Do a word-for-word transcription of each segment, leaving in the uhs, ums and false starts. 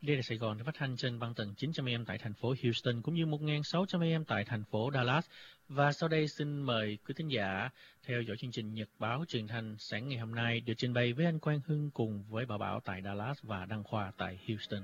Đây là Sài Gòn được phát thanh trên băng tần chín trăm am tại thành phố Houston cũng như một nghìn sáu trăm am tại thành phố Dallas. Và sau đây xin mời quý thính giả theo dõi chương trình Nhật báo truyền thanh sáng ngày hôm nay được trình bày với anh Quang Hưng cùng với Bảo Bảo tại Dallas và Đăng Khoa tại Houston.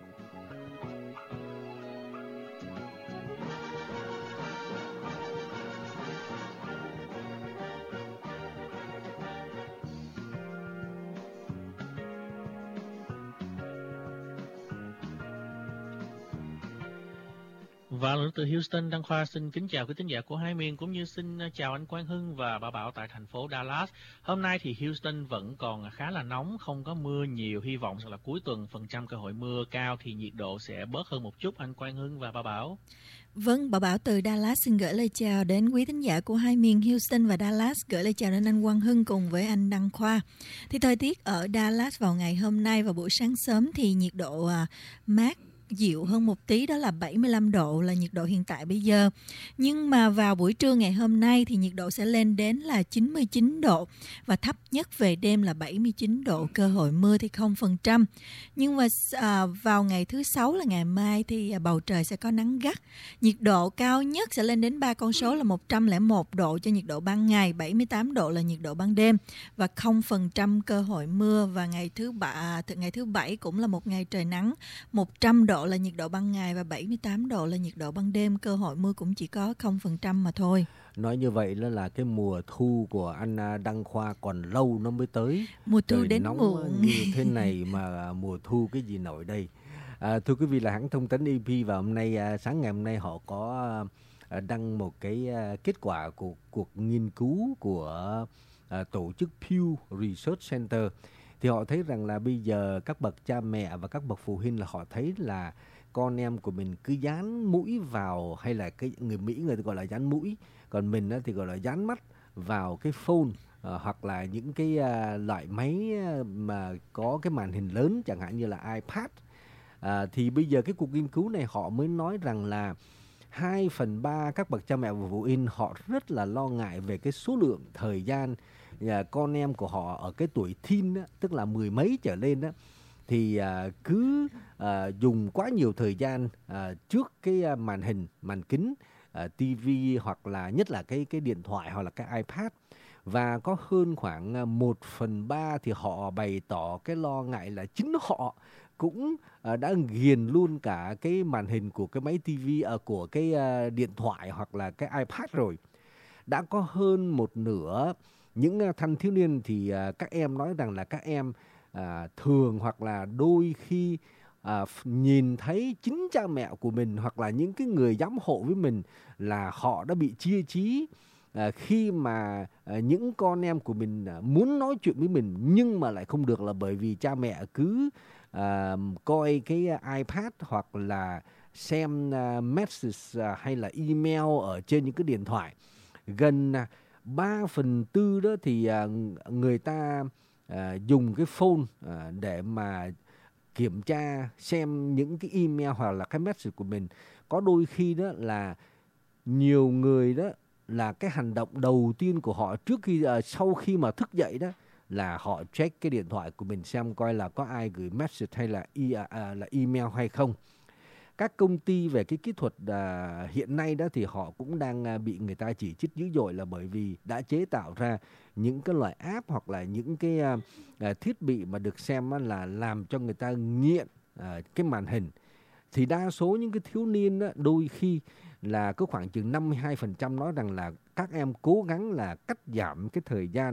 Và từ Houston, Đăng Khoa xin kính chào quý thính giả của hai miền cũng như xin chào anh Quang Hưng và Bảo Bảo tại thành phố Dallas. Hôm nay thì Houston vẫn còn khá là nóng, không có mưa nhiều, hy vọng là cuối tuần phần trăm cơ hội mưa cao thì nhiệt độ sẽ bớt hơn một chút anh Quang Hưng và Bảo Bảo. Vâng, Bảo Bảo từ Dallas xin gửi lời chào đến quý thính giả của hai miền Houston và Dallas, gửi lời chào đến anh Quang Hưng cùng với anh Đăng Khoa. Thì thời tiết ở Dallas vào ngày hôm nay vào buổi sáng sớm thì nhiệt độ à, mát dịu hơn một tí, đó là bảy mươi lăm độ là nhiệt độ hiện tại bây giờ. Nhưng mà vào buổi trưa ngày hôm nay thì nhiệt độ sẽ lên đến là chín mươi chín độ và thấp nhất về đêm là bảy mươi chín độ, cơ hội mưa thì không phần trăm. Nhưng mà à, vào ngày thứ sáu là ngày mai thì bầu trời sẽ có nắng gắt. Nhiệt độ cao nhất sẽ lên đến ba con số là một trăm lẻ một độ cho nhiệt độ ban ngày, bảy mươi tám độ là nhiệt độ ban đêm và không phần trăm cơ hội mưa. Và ngày thứ bảy ngày thứ bảy cũng là một ngày trời nắng, một trăm độ là nhiệt độ ban ngày và bảy mươi tám độ là nhiệt độ ban đêm, cơ hội mưa cũng chỉ có không phần trăm mà thôi. Nói như vậy là, là cái mùa thu của anh Đăng Khoa còn lâu nó mới tới. Mùa thu trời đến nóng muộn như thế này mà mùa thu cái gì nổi đây. À, thưa quý vị, là hãng thông tấn a pê và hôm nay sáng ngày hôm nay họ có đăng một cái kết quả của cuộc nghiên cứu của tổ chức Pew Research Center. Thì họ thấy rằng là bây giờ các bậc cha mẹ và các bậc phụ huynh là họ thấy là con em của mình cứ dán mũi vào, hay là cái người Mỹ người ta gọi là dán mũi, còn mình thì gọi là dán mắt vào cái phone uh, hoặc là những cái uh, loại máy mà có cái màn hình lớn chẳng hạn như là iPad. Uh, thì bây giờ cái cuộc nghiên cứu này họ mới nói rằng là hai phần ba các bậc cha mẹ và phụ huynh họ rất là lo ngại về cái số lượng thời gian à, con em của họ ở cái tuổi teen đó, tức là mười mấy trở lên đó, thì à, cứ à, dùng quá nhiều thời gian à, trước cái à, màn hình, màn kính, à, tivi hoặc là nhất là cái cái điện thoại hoặc là cái iPad. Và có hơn khoảng một phần ba thì họ bày tỏ cái lo ngại là chính họ cũng uh, đã ghiền luôn cả cái màn hình của cái máy tivi, uh, của cái uh, điện thoại hoặc là cái iPad rồi. Đã có hơn một nửa những uh, thanh thiếu niên thì uh, các em nói rằng là các em uh, thường hoặc là đôi khi uh, nhìn thấy chính cha mẹ của mình hoặc là những cái người giám hộ với mình là họ đã bị chia trí. À, khi mà à, những con em của mình à, muốn nói chuyện với mình nhưng mà lại không được, là bởi vì cha mẹ cứ à, coi cái iPad hoặc là xem à, message à, hay là email ở trên những cái điện thoại. Gần à, ba phần tư đó thì à, người ta à, dùng cái phone à, để mà kiểm tra xem những cái email hoặc là cái message của mình. Có đôi khi đó là nhiều người đó là cái hành động đầu tiên của họ trước khi uh, sau khi mà thức dậy đó là họ check cái điện thoại của mình xem coi là có ai gửi message hay là, e, uh, là email hay không. Các công ty về cái kỹ thuật uh, hiện nay đó thì họ cũng đang uh, bị người ta chỉ trích dữ dội, là bởi vì đã chế tạo ra những cái loại app hoặc là những cái uh, uh, thiết bị mà được xem uh, là làm cho người ta nghiện uh, cái màn hình. Thì đa số những cái thiếu niên đó, đôi khi là có khoảng chừng năm mươi hai phần trăm nói rằng là các em cố gắng là cắt giảm cái thời gian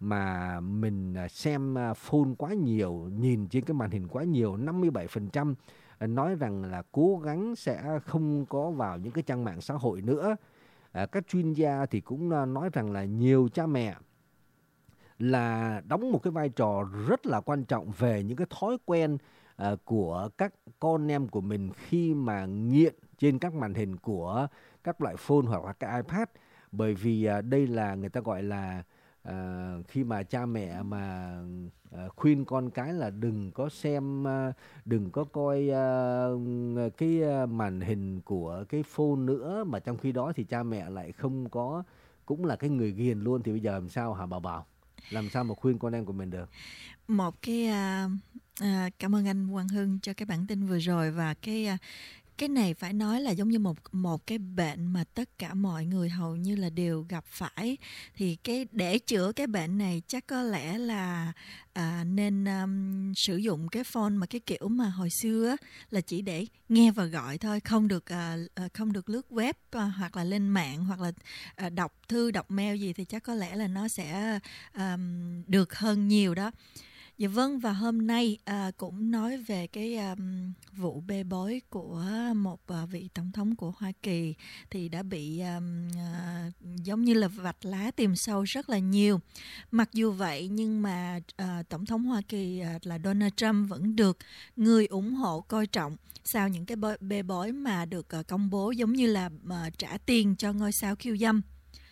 mà mình xem phone quá nhiều, nhìn trên cái màn hình quá nhiều. năm mươi bảy phần trăm nói rằng là cố gắng sẽ không có vào những cái trang mạng xã hội nữa. À, các chuyên gia thì cũng nói rằng là nhiều cha mẹ là đóng một cái vai trò rất là quan trọng về những cái thói quen à, của các con em của mình khi mà nghiện trên các màn hình của các loại phone hoặc là cái iPad. Bởi vì à, đây là người ta gọi là à, khi mà cha mẹ mà à, khuyên con cái là đừng có xem, à, đừng có coi à, cái màn hình của cái phone nữa, mà trong khi đó thì cha mẹ lại không có, cũng là cái người ghiền luôn. Thì bây giờ làm sao hả Bảo Bảo? Làm sao mà khuyên con em của mình được? Một cái uh, À, cảm ơn anh Quang Hưng cho cái bản tin vừa rồi. Và cái cái này phải nói là giống như một một cái bệnh mà tất cả mọi người hầu như là đều gặp phải. Thì cái để chữa cái bệnh này chắc có lẽ là à, nên um, sử dụng cái phone mà cái kiểu mà hồi xưa á, là chỉ để nghe và gọi thôi, không được à, không được lướt web à, hoặc là lên mạng hoặc là à, đọc thư đọc mail gì, thì chắc có lẽ là nó sẽ à, được hơn nhiều đó. Dạ vâng, và hôm nay à, cũng nói về cái um, vụ bê bối của một uh, vị tổng thống của Hoa Kỳ thì đã bị um, uh, giống như là vạch lá tìm sâu rất là nhiều. Mặc dù vậy nhưng mà uh, tổng thống Hoa Kỳ uh, là Donald Trump vẫn được người ủng hộ coi trọng sau những cái bê bối mà được uh, công bố, giống như là uh, trả tiền cho ngôi sao khiêu dâm.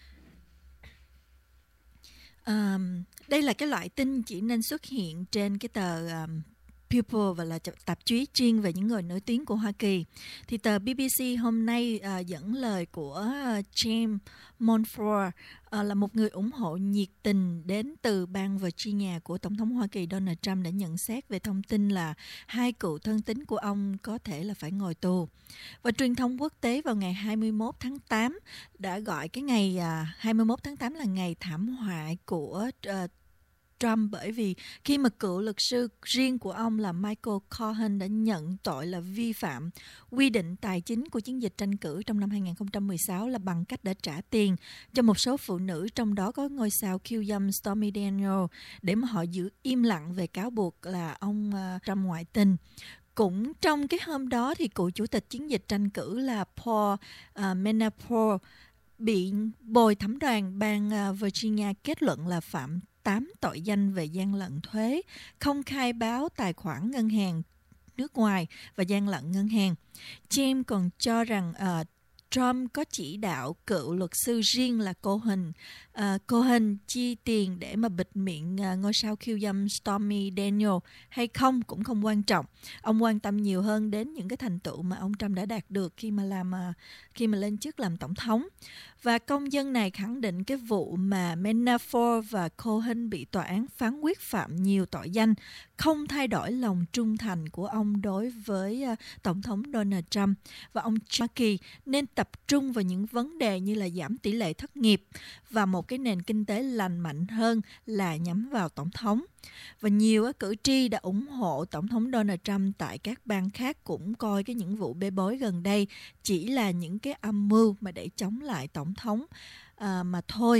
Um, đây là cái loại tin chỉ nên xuất hiện trên cái tờ um, People và là tạp chí chuyên về những người nổi tiếng của Hoa Kỳ. Thì tờ bê bê xê hôm nay uh, dẫn lời của uh, James Monfort, uh, là một người ủng hộ nhiệt tình đến từ bang Virginia của Tổng thống Hoa Kỳ Donald Trump, đã nhận xét về thông tin là hai cựu thân tín của ông có thể là phải ngồi tù. Và truyền thông quốc tế vào ngày hai mươi mốt tháng tám đã gọi cái ngày uh, hai mươi mốt tháng tám là ngày thảm họa của uh, Trump, bởi vì khi mà cựu luật sư riêng của ông là Michael Cohen đã nhận tội là vi phạm quy định tài chính của chiến dịch tranh cử trong năm hai không một sáu là bằng cách đã trả tiền cho một số phụ nữ, trong đó có ngôi sao khiêu dâm Stormy Daniels, để mà họ giữ im lặng về cáo buộc là ông uh, Trump ngoại tình. Cũng trong cái hôm đó thì cựu chủ tịch chiến dịch tranh cử là Paul uh, Manafort bị bồi thẩm đoàn bang uh, Virginia kết luận là phạm tám tội danh về gian lận thuế, không khai báo tài khoản ngân hàng nước ngoài và gian lận ngân hàng. James còn cho rằng uh, Trump có chỉ đạo cựu luật sư riêng là Cohen, uh, Cohen chi tiền để mà bịt miệng uh, ngôi sao khiêu dâm Stormy Daniels hay không cũng không quan trọng. Ông quan tâm nhiều hơn đến những cái thành tựu mà ông Trump đã đạt được khi mà làm uh, khi mà lên chức làm tổng thống. Và công dân này khẳng định cái vụ mà Manafort và Cohen bị tòa án phán quyết phạm nhiều tội danh không thay đổi lòng trung thành của ông đối với uh, Tổng thống Donald Trump. Và ông Hoa Kỳ nên tập trung vào những vấn đề như là giảm tỷ lệ thất nghiệp và một cái nền kinh tế lành mạnh hơn là nhắm vào Tổng thống. Và nhiều cử tri đã ủng hộ Tổng thống Donald Trump tại các bang khác cũng coi cái những vụ bê bối gần đây chỉ là những cái âm mưu mà để chống lại Tổng thống à, mà thôi.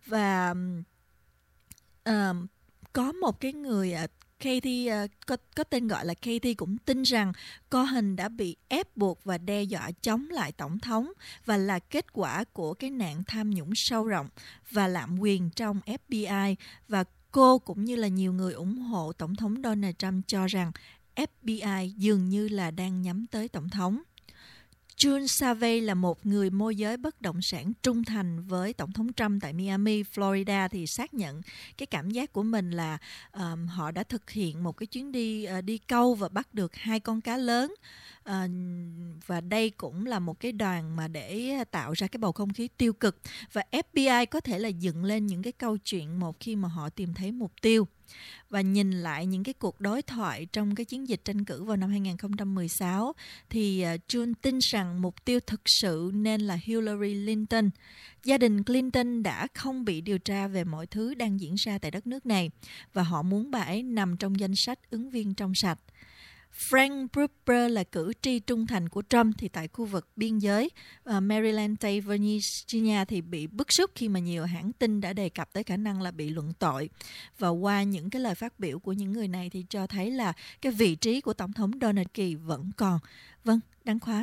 Và à, có một cái người à, Katie, uh, có, có tên gọi là Katie cũng tin rằng Cohen đã bị ép buộc và đe dọa chống lại Tổng thống và là kết quả của cái nạn tham nhũng sâu rộng và lạm quyền trong ép bê i. Và cô cũng như là nhiều người ủng hộ Tổng thống Donald Trump cho rằng ép bê i dường như là đang nhắm tới Tổng thống. June Savey là một người môi giới bất động sản trung thành với Tổng thống Trump tại Miami, Florida, thì xác nhận cái cảm giác của mình là um, họ đã thực hiện một cái chuyến đi uh, đi câu và bắt được hai con cá lớn. Uh, và đây cũng là một cái đoàn mà để tạo ra cái bầu không khí tiêu cực. Và ép bê i có thể là dựng lên những cái câu chuyện một khi mà họ tìm thấy mục tiêu. Và nhìn lại những cái cuộc đối thoại trong cái chiến dịch tranh cử vào năm hai không một sáu thì uh, June tin rằng mục tiêu thực sự nên là Hillary Clinton. Gia đình Clinton đã không bị điều tra về mọi thứ đang diễn ra tại đất nước này và họ muốn bà ấy nằm trong danh sách ứng viên trong sạch. Frank Brooper là cử tri trung thành của Trump thì tại khu vực biên giới uh, Maryland, Tây Virginia thì bị bức xúc khi mà nhiều hãng tin đã đề cập tới khả năng là bị luận tội. Và qua những cái lời phát biểu của những người này thì cho thấy là cái vị trí của Tổng thống Donald Trump vẫn còn. Vâng, Đăng Khoa.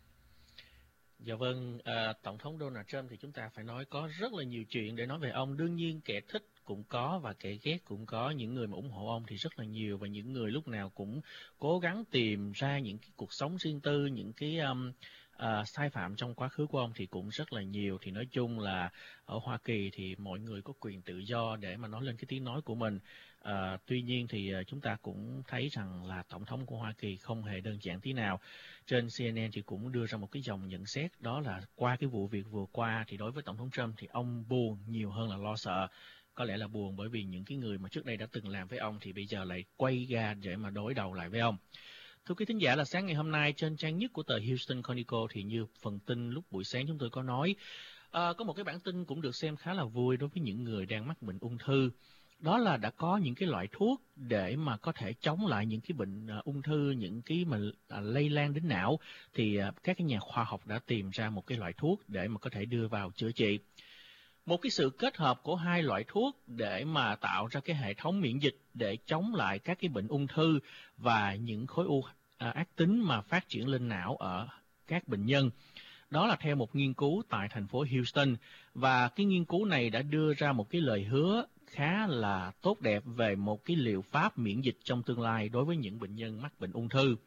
Dạ vâng, à, Tổng thống Donald Trump thì chúng ta phải nói có rất là nhiều chuyện để nói về ông. Đương nhiên kẻ thích cũng có và kẻ ghét cũng có. Những người mà ủng hộ ông thì rất là nhiều và những người lúc nào cũng cố gắng tìm ra những cái cuộc sống riêng tư, những cái um, uh, sai phạm trong quá khứ của ông thì cũng rất là nhiều. Thì nói chung là ở Hoa Kỳ thì mọi người có quyền tự do để mà nói lên cái tiếng nói của mình. Uh, tuy nhiên thì uh, chúng ta cũng thấy rằng là Tổng thống của Hoa Kỳ không hề đơn giản tí nào. Trên xê en en thì cũng đưa ra một cái dòng nhận xét, đó là qua cái vụ việc vừa qua thì đối với Tổng thống Trump thì ông buồn nhiều hơn là lo sợ. có lẽ là buồn bởi vì những cái người mà trước đây đã từng làm với ông thì bây giờ lại quay ra để mà đối đầu lại với ông. Thưa quý thính giả, là sáng ngày hôm nay trên trang nhất của tờ Houston Chronicle thì như phần tin lúc buổi sáng chúng tôi có nói, à, có một cái bản tin cũng được xem khá là vui đối với những người đang mắc bệnh ung thư. Đó là đã có những cái loại thuốc để mà có thể chống lại những cái bệnh uh, ung thư, những cái mà uh, lây lan đến não, thì uh, các cái nhà khoa học đã tìm ra một cái loại thuốc để mà có thể đưa vào chữa trị. Một cái sự kết hợp của hai loại thuốc để mà tạo ra cái hệ thống miễn dịch để chống lại các cái bệnh ung thư và những khối u uh, ác tính mà phát triển lên não ở các bệnh nhân. Đó là theo một nghiên cứu tại thành phố Houston, và cái nghiên cứu này đã đưa ra một cái lời hứa khá là tốt đẹp về một cái liệu pháp miễn dịch trong tương lai đối với những bệnh nhân mắc bệnh ung thư.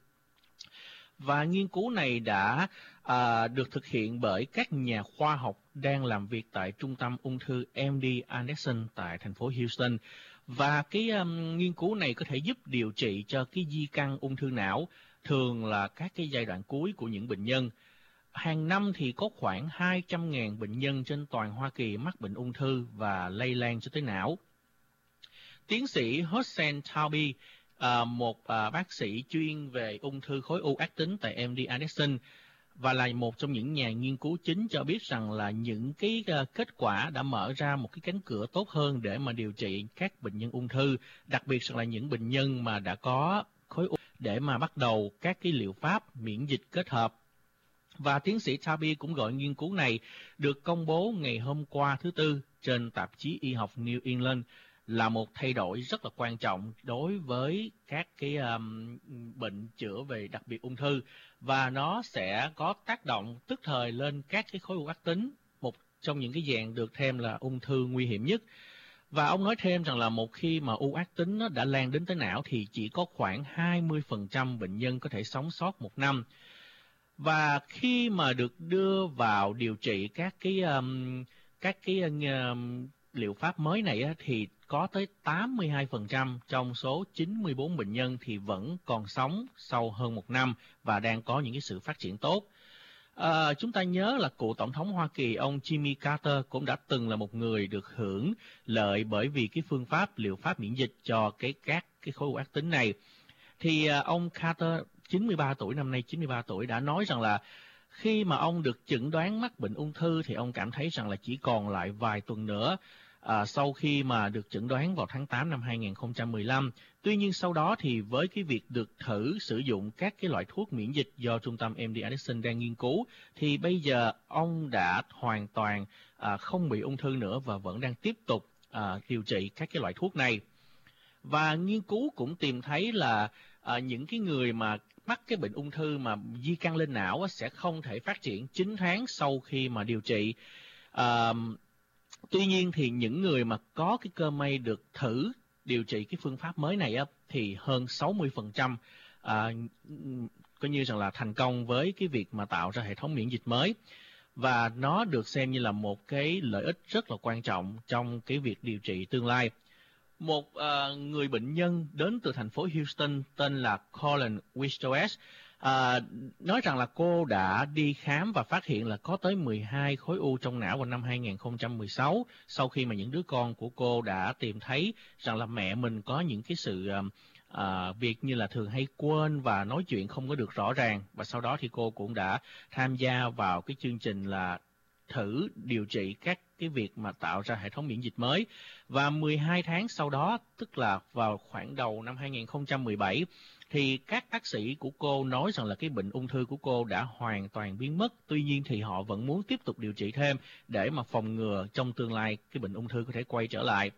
Và nghiên cứu này đã à, được thực hiện bởi các nhà khoa học đang làm việc tại trung tâm ung thư em đê Anderson tại thành phố Houston. Và cái um, nghiên cứu này có thể giúp điều trị cho cái di căn ung thư não, thường là các cái giai đoạn cuối của những bệnh nhân. Hàng năm thì có khoảng hai trăm nghìn bệnh nhân trên toàn Hoa Kỳ mắc bệnh ung thư và lây lan cho tới não. Tiến sĩ Hossein Taubi, à, một à, bác sĩ chuyên về ung thư khối u ác tính tại em đê Anderson và là một trong những nhà nghiên cứu chính, cho biết rằng là những cái uh, kết quả đã mở ra một cái cánh cửa tốt hơn để mà điều trị các bệnh nhân ung thư, đặc biệt là những bệnh nhân mà đã có khối u, để mà bắt đầu các cái liệu pháp miễn dịch kết hợp. Và tiến sĩ Taubi cũng gọi nghiên cứu này được công bố ngày hôm qua thứ Tư trên tạp chí y học New England là một thay đổi rất là quan trọng đối với các cái um, bệnh chữa về đặc biệt ung thư, và nó sẽ có tác động tức thời lên các cái khối u ác tính, một trong những cái dạng được thêm là ung thư nguy hiểm nhất. Và ông nói thêm rằng là một khi mà u ác tính nó đã lan đến tới não thì chỉ có khoảng hai mươi phần trăm bệnh nhân có thể sống sót một năm. Và khi mà được đưa vào điều trị các cái um, các cái um, liệu pháp mới này á, thì có tới tám mươi hai phần trăm trong số chín mươi bốn bệnh nhân thì vẫn còn sống sau hơn một năm và đang có những cái sự phát triển tốt. À, chúng ta nhớ là cựu tổng thống Hoa Kỳ ông Jimmy Carter cũng đã từng là một người được hưởng lợi bởi vì cái phương pháp liệu pháp miễn dịch cho cái các cái khối u ác tính này. Thì à, ông Carter chín mươi ba tuổi, năm nay chín mươi ba tuổi, đã nói rằng là khi mà ông được chẩn đoán mắc bệnh ung thư thì ông cảm thấy rằng là chỉ còn lại vài tuần nữa à, sau khi mà được chẩn đoán vào tháng tám năm hai nghìn không trăm mười lăm. Tuy nhiên sau đó thì với cái việc được thử sử dụng các cái loại thuốc miễn dịch do trung tâm em đê Anderson đang nghiên cứu, thì bây giờ ông đã hoàn toàn à, không bị ung thư nữa và vẫn đang tiếp tục à, điều trị các cái loại thuốc này. Và nghiên cứu cũng tìm thấy là à, những cái người mà mắc cái bệnh ung thư mà di căn lên não á, sẽ không thể phát triển chín tháng sau khi mà điều trị. À, tuy nhiên thì những người mà có cái cơ may được thử điều trị cái phương pháp mới này á, thì hơn sáu mươi phần trăm à, coi như rằng là thành công với cái việc mà tạo ra hệ thống miễn dịch mới. Và nó được xem như là một cái lợi ích rất là quan trọng trong cái việc điều trị tương lai. Một uh, người bệnh nhân đến từ thành phố Houston tên là Colin Wistoes uh, nói rằng là cô đã đi khám và phát hiện là có tới mười hai khối u trong não vào năm hai nghìn không trăm mười sáu, sau khi mà những đứa con của cô đã tìm thấy rằng là mẹ mình có những cái sự uh, uh, việc như là thường hay quên và nói chuyện không có được rõ ràng. Và sau đó thì cô cũng đã tham gia vào cái chương trình là thử điều trị các cái việc mà tạo ra hệ thống miễn dịch mới. Và mười hai tháng sau đó, tức là vào khoảng đầu năm hai nghìn không trăm mười bảy, thì các bác sĩ của cô nói rằng là cái bệnh ung thư của cô đã hoàn toàn biến mất. Tuy nhiên thì họ vẫn muốn tiếp tục điều trị thêm để mà phòng ngừa trong tương lai cái bệnh ung thư có thể quay trở lại.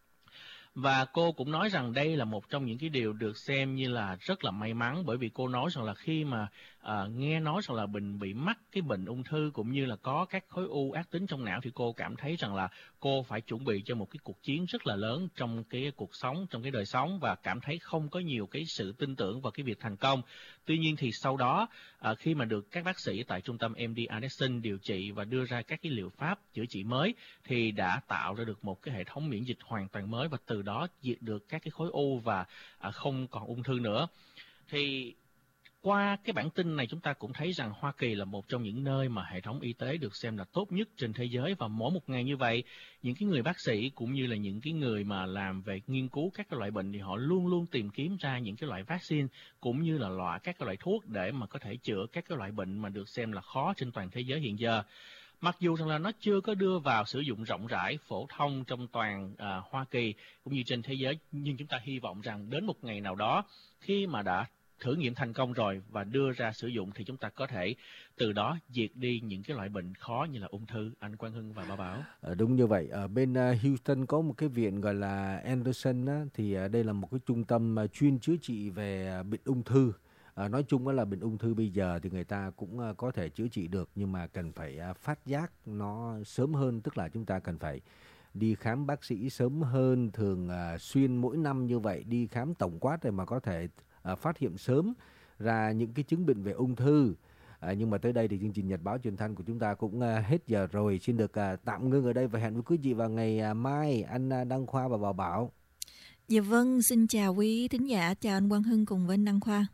Và cô cũng nói rằng đây là một trong những cái điều được xem như là rất là may mắn, bởi vì cô nói rằng là khi mà à, nghe nói rằng là mình bị mắc cái bệnh ung thư cũng như là có các khối u ác tính trong não, thì cô cảm thấy rằng là cô phải chuẩn bị cho một cái cuộc chiến rất là lớn trong cái cuộc sống, trong cái đời sống, và cảm thấy không có nhiều cái sự tin tưởng vào cái việc thành công. Tuy nhiên thì sau đó à, khi mà được các bác sĩ tại trung tâm em đê Anderson điều trị và đưa ra các cái liệu pháp chữa trị mới, thì đã tạo ra được một cái hệ thống miễn dịch hoàn toàn mới, và từ đó diệt được các cái khối u và à, không còn ung thư nữa. Thì Qua cái bản tin này chúng ta cũng thấy rằng Hoa Kỳ là một trong những nơi mà hệ thống y tế được xem là tốt nhất trên thế giới, và mỗi một ngày như vậy, những cái người bác sĩ cũng như là những cái người mà làm về nghiên cứu các cái loại bệnh thì họ luôn luôn tìm kiếm ra những cái loại vaccine cũng như là loại các cái loại thuốc để mà có thể chữa các cái loại bệnh mà được xem là khó trên toàn thế giới hiện giờ. Mặc dù rằng là nó chưa có đưa vào sử dụng rộng rãi, phổ thông trong toàn à, Hoa Kỳ cũng như trên thế giới, nhưng chúng ta hy vọng rằng đến một ngày nào đó khi mà đã thử nghiệm thành công rồi và đưa ra sử dụng thì chúng ta có thể từ đó diệt đi những cái loại bệnh khó như là ung thư. Anh Quang Hưng và Bảo Bảo. À, đúng như vậy. Ở bên uh, Houston có một cái viện gọi là Anderson á, thì uh, đây là một cái trung tâm uh, chuyên chữa trị về uh, bệnh ung thư. À, nói chung là bệnh ung thư bây giờ thì người ta cũng uh, có thể chữa trị được, nhưng mà cần phải uh, phát giác nó sớm hơn, tức là chúng ta cần phải đi khám bác sĩ sớm hơn, thường uh, xuyên mỗi năm như vậy đi khám tổng quát để mà có thể uh, phát hiện sớm ra những cái chứng bệnh về ung thư. À, nhưng mà tới đây thì chương trình Nhật báo Truyền thanh của chúng ta cũng uh, hết giờ rồi. Xin được uh, tạm ngưng ở đây và hẹn với quý vị vào ngày uh, mai. Anh uh, Đăng Khoa và Bảo Bảo. Dạ vâng, xin chào quý thính giả, chào anh Quang Hưng cùng với anh Đăng Khoa.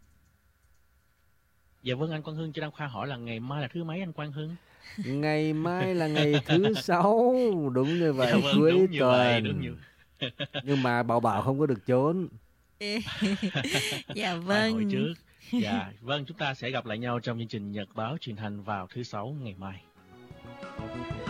Dạ vâng, anh Quang Hưng, cho Đăng Khoa hỏi là ngày mai là thứ mấy anh Quang Hưng? Ngày mai là ngày thứ sáu, đúng như vậy, dạ vâng, cuối đúng như tuần. vậy, đúng như... Nhưng mà Bảo Bảo không có được trốn. Dạ Phải vâng. hỏi trước. Dạ, vâng, chúng ta sẽ gặp lại nhau trong chương trình Nhật báo Truyền thanh vào thứ sáu ngày mai.